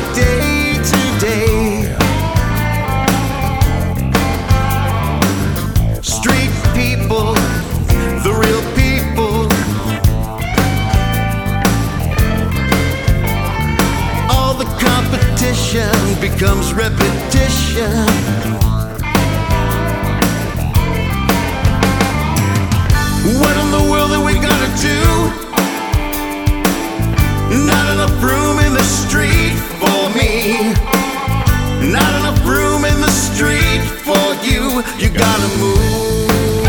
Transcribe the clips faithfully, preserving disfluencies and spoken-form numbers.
like day to day. Street people, the real people. All the competition becomes repetition. What in the world are we gonna do? Not enough room in the street for me. Not enough room in the street for you. You gotta move.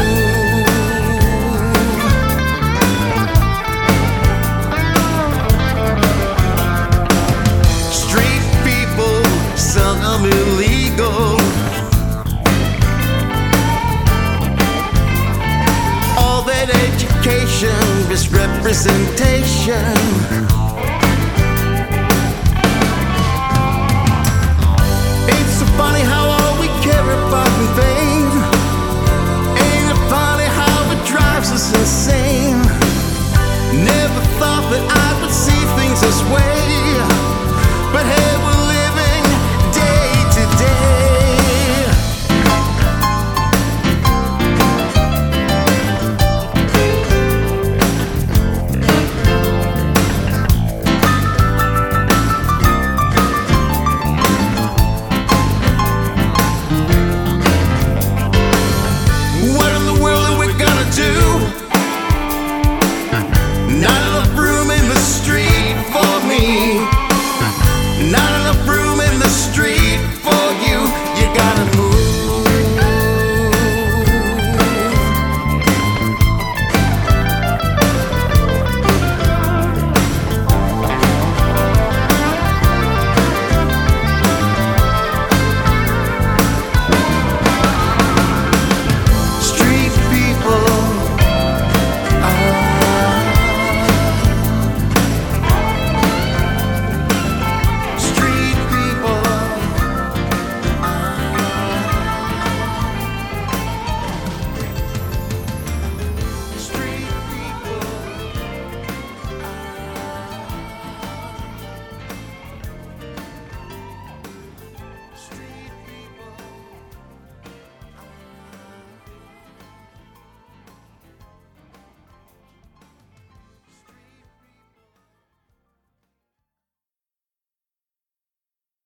Street people, some illegal. All that education, misrepresentation. Funny how all we care about in vain. Ain't it funny how it drives us insane? Never thought that I would see things this way.